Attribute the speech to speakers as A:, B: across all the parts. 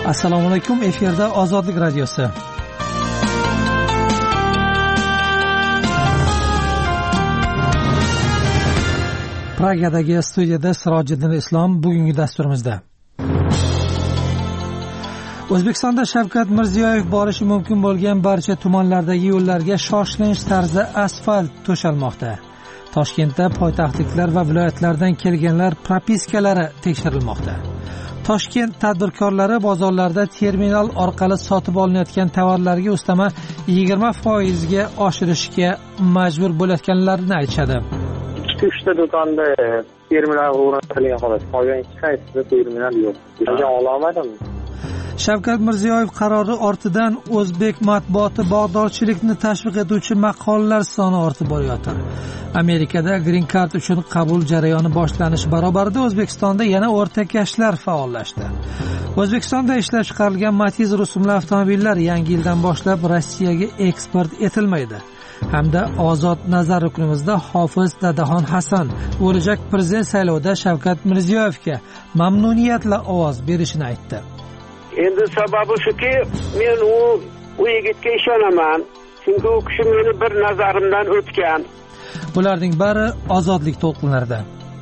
A: Assalomu alaykum, efirda Ozodlik radiosi. Pragadagi studiyada Sirojiddin Islom bugungi dasturimizda. O'zbekistonda Shavkat Mirziyoyev borishi mumkin bo'lgan barcha tumanlardagi yo'llarga shoshilinch tarzda asfalt to'shalmoqda. Toshkentda poytaxtliklar va viloyatlardan kelganlar propiskalari tekshirilmoqda. Toshkent tadbirkorlari bozorlarda terminal orqali sotib olinayotgan tovarlarga ustama 20% ga oshirishga majbur bo'layotganlarini aytishadi.
B: 2-3 ta do'konda terminal o'rnatilgan xolos. Qolgan hech qaysisida terminal yo'q. Nega ololmadim?
A: Shavkat Mirziyoyev qarori ortidan o'zbek matbuoti bog'dorchilikni tashviq etuvchi maqolalar soni ortib borayotir. Amerikada Green Card uchun qabul jarayoni boshlanishi barobarida O'zbekistonda yana o'rtakashlar faollashdi. O'zbekistonda ishlab chiqarilgan Matiz rusumli avtomobillar yangi yildan boshlab Rossiyaga eksport etilmaydi. Hamda Ozod nazar ruknimizda Hofiz Dadaxon Hasan bo'lajak prezident saylovida Shavkat Mirziyoyevga mamnuniyatla ovoz berishini aytdi.
C: Endi sababi shuki, men u yigitga ishonaman. Chunki u kishi meni bir nazarimdan o'tgan.
A: Bularning bari Ozodlik to'lqinlarida.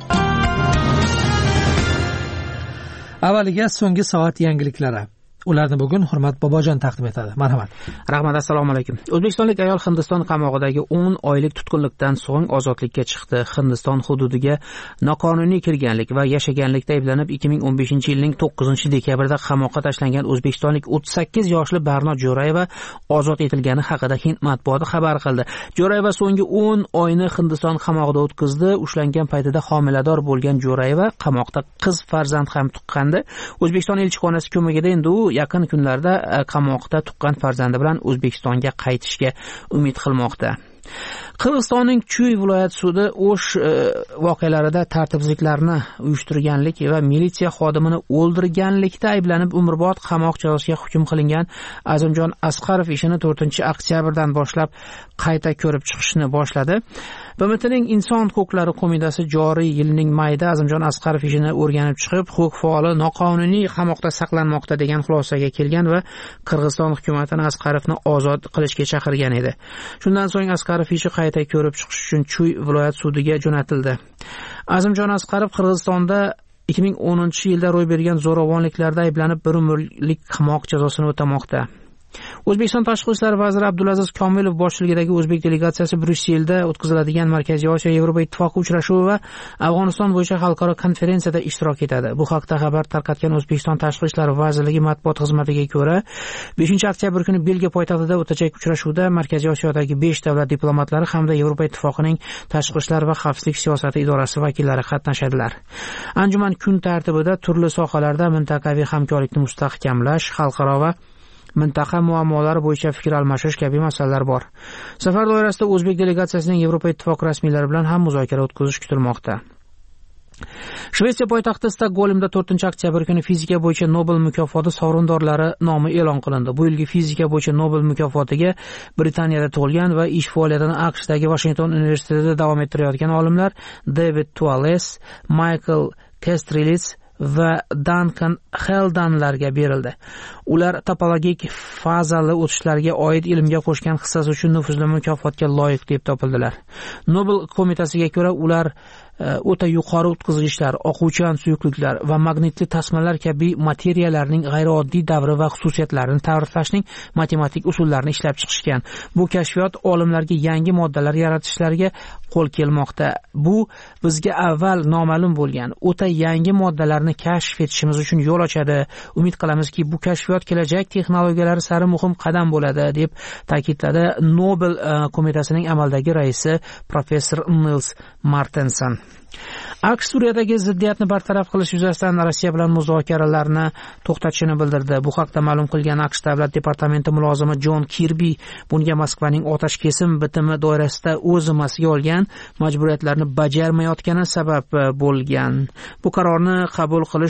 A: Avvaliga so'nggi soat yangiliklari. Ularni bugun Hurmat Bobojon taqdim etadi. Marhamat.
D: Rahmat, assalomu alaykum. O'zbekistonlik ayol Hindiston qamoqidagi 10 oylik tutqunlikdan so'ng ozodlikka chiqdi. Hindiston hududiga noqonuniy kirganlik va yashaganlikda ayblanib 2015-yilning 9-dekabrida qamoqqa tashlangan o'zbekistonlik 38 yoshli Barno Jo'rayeva ozod etilgani haqida Hind matbuoti xabar qildi. Jo'rayeva so'nggi 10 oyni Hindiston qamoqida o'tkazdi. Ushlangan paytida homilador bo'lgan Jo'rayeva qamoqda qiz farzand ham tuqqandi. O'zbekiston elchixonasi ko'magida endi u yaqin kunlarda qamoqda tuqqan farzandi bilan O'zbekistonga qaytishga umid qilmoqda. Qirg'izistonning Chuy viloyat sudi O'sh voqealarida tartibsizliklarni uyushtirganlik va militsiya xodimini o'ldirganlikda ayblanib umrbod qamoq jazosiga hukm qilingan Azimjon Asqarov ishini 4-oktyabrdan boshlab qayta ko'rib chiqishni boshladi. BMTning Inson huquqlari qo'mitasi joriy yilning mayida Azimjon Asqarov ishini o'rganib chiqib, huquq faoli noqonuniy qamoqda saqlanmoqda degan xulosaga kelgan va Qirg'iziston hukumatini Asqarovni ozod qilishga chaqirgan edi. Shundan so'ng Asqarov ishi qayta ko'rib chiqish uchun Chuy viloyat sudiga jo'natildi. Azimjon Asqarov Qirg'izistonda 2010-yilda ro'y bergan zo'ravonliklarda ayblanib 1 umrlik qamoq jazosini o'tamoqda. O'zbekiston Tashqi ishlar vaziri Abdulaziz Komilov boshchiligidagi o'zbek delegatsiyasi Bryusselda o'tkaziladigan Markaziy Osiyo Yevropa Ittifoqi uchrashuvi va Afg'oniston bo'yicha xalqaro konferensiyada ishtirok etadi. Bu haqda xabar tarqatgan O'zbekiston Tashqi ishlar vazirligi matbuot xizmatiga ko'ra, 5-oktyabr kuni Belgiya poytaxtida o'tajak uchrashuvda Markaziy Osiyodagi 5 davlat diplomatlari hamda Yevropa Ittifoqining Tashqi ishlar va xavfsizlik siyosati idorasi vakillari qatnashadilar. Anjuman kun tartibida turli sohalarda mintaqaviy hamkorlikni mustahkamlash, xalqaro va mintaqa muammolari bo'yicha fikr almashish kabi masalalar bor. Safar doirasida o'zbek delegatsiyasining Yevropa Ittifoqi rasmiylari bilan ham muzokara o'tkazish kutilmoqda. Shvetsiya poytaxti Stokgolmda 4-oktyabr kuni fizika bo'yicha Nobel mukofoti sovrindorlari nomi e'lon qilindi. Bu yilgi fizika bo'yicha Nobel mukofotiga Britaniyada tug'ilgan va ish faoliyatini AQShdagi Washington universitetida davom ettirayotgan olimlar David Tuales, Michael Kastrilitz va Duncan Heldanlarga berildi. Ular topologik fazali o'tishlarga oid ilmga qo'shgan hissasi uchun nufuzli mukofotga loyiq deb topildilar. Nobel qo'mitasiga ko'ra ular o'ta yuqori o'tkazgichlar, oquvchan suyuqliklar va magnitli tasmalar kabi materiyalarning g'ayrioddiy davri va xususiyatlarini ta'riflashning matematik usullarini ishlab chiqishgan. Bu kashfiyot olimlarga yangi moddalar yaratishlariga qo'l kelmoqda. Bu bizga avval noma'lum bo'lgan o'ta yangi moddalarni kashf etishimiz uchun yo'l ochadi. Umid qilamizki, bu kashfiyot kelajak texnologiyalari sari muhim qadam bo'ladi, deb ta'kidladi Nobel qo'mitasining amaldagi raisi professor Nils Martensen. AQSh Suriyadagi ziddiyatni bartaraf qilish yuzasidan Rossiya bilan muzokaralarni to'xtatishini bildirdi. Bu haqda ma'lum qilgan AQSh davlat departamenti mulozimi Jon Kirbi bunga Moskvaning otashkesim bitimi doirasida o'z zimmasiga olgan majburiyatlarni bajarmayotgani sabab bo'lgan. Bu qarorni qabul qilish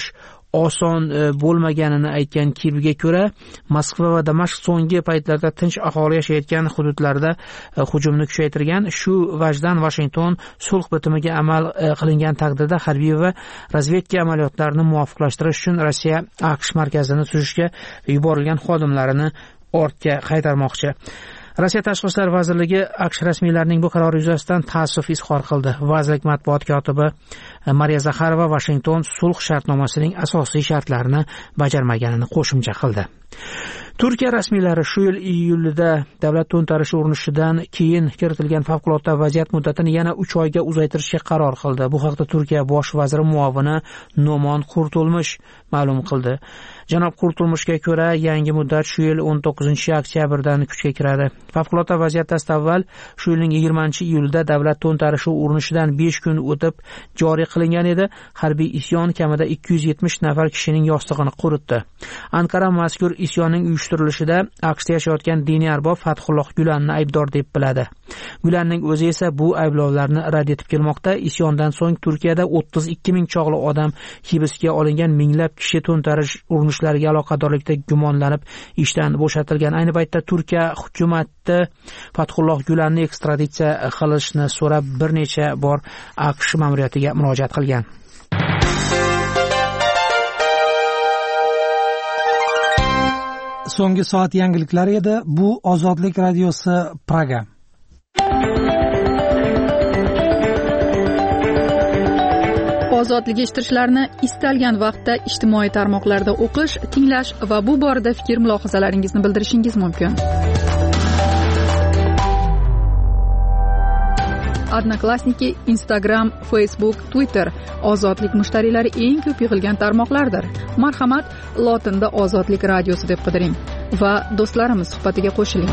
D: oson bo'lmaganini aytgan Kirbiga ko'ra, Moskva va Damashq so'nggi paytlarda tinch aholi yashayotgan hududlarda hujumni kuchaytirgan. Shu vajdan Washington sulh bitimiga amal qilingan taqdirda harbiy va razvedka amaliyotlarini muvofiqlashtirish uchun Rossiya AQSh markazini tuzishga yuborilgan xodimlarini ortga qaytarmoqchi. Rossiya Tashqi ishlar vazirligi AQSh rasmiylarining bu qarori yuzasidan ta'ssuf izhor qildi. Vazirlik matbuot kotibi Mariya Zakharova Washington sulh shartnomasining asosiy shartlarini bajarmaganini qo'shimcha qildi. Turkiya rasmiylari shu yil iyulida davlat to'ntarishi urinishidan keyin kiritilgan favqulodda vaziyat muddatini yana 3 oyga uzaytirishga qaror qildi. Bu haqda Turkiya bosh vaziri muovini No'mon Qurtulmush ma'lum qildi. Janob Qurtulmushga ko'ra, yangi muddat shu yil 19-oktyabrdan kuchga kiradi. Favqulodda vaziyatdan avval shu yilning 20-iyulida davlat to'ntarishi urinishidan 5 kun o'tib joriy qilingan edi. Harbiy isyon kamida 270 nafar kishining yostig'ini quritdi. Anqara mazkur isyonning uyushtirilishida AQShda yashayotgan diniy arbob Fathulloh Gulanni aybdor deb biladi. Gulanning o'zi esa bu ayblovlarni rad etib kelmoqda. Isyondan so'ng Turkiyada 32 ming chog'li odam hibsga olingan, minglab kishi to'ntarish urinishlariga aloqadorlikda gumonlanib ishdan bo'shatilgan. Ayni paytda Turkiya hukumati Fathulloh Gulanni ekstraditsiya qilishni so'rab bir necha bor AQSh ma'muriyatiga murojaat qilgan.
A: So'nggi soat yangiliklari edi. Bu Ozodlik radiosi Praga.
E: Ozodlik eshittirishlarni istalgan vaqtda ijtimoiy tarmoqlarda o'qish, tinglash va bu borada fikr mulohazalaringizni bildirishingiz mumkin. Odnoklassniki, Instagram, Facebook, Twitter ozodlik mushtariylari eng ko'p yig'ilgan tarmoqlardir. Marhamat, lotinda Ozodlik radiosi deb qidiring va do'stlarimiz suhbatiga qo'shiling.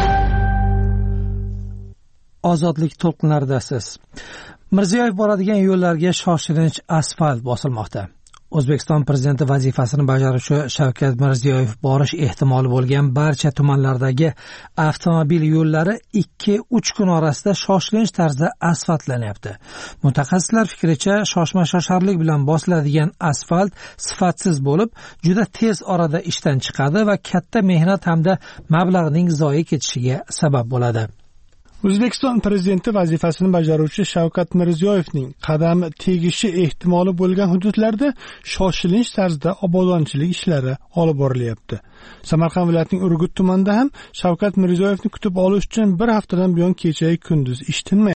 A: Ozodlik to'lqinlaridasiz. Mirziyoyev boradigan yo'llarga shoshilinch asfalt bosilmoqda. O'zbekiston prezidenti vazifasini bajaruvchi Shavkat Mirziyoyev borish ehtimoli bo'lgan barcha tumanlardagi avtomobil yo'llari 2-3 kun orasida shoshilinch tarzda asfaltlanyapti. Mutaxassislar fikricha, shoshma-shosharlik bilan bosiladigan asfalt sifatsiz bo'lib, juda tez orada ishdan chiqadi va katta mehnat hamda mablag'ning zoye ketishiga sabab bo'ladi.
F: O'zbekiston prezidenti vazifasini bajaruvchi Shavkat Mirziyoyevning qadami tegishi ehtimoli bo'lgan hududlarda shoshilinch tarzda obodonchilik ishlari olib borilyapti. Samarqand viloyatining Urgut tumanida ham Shavkat Mirziyoyevni kutib olish uchun bir haftadan buyon kecha-kunduz ish tinmayapti.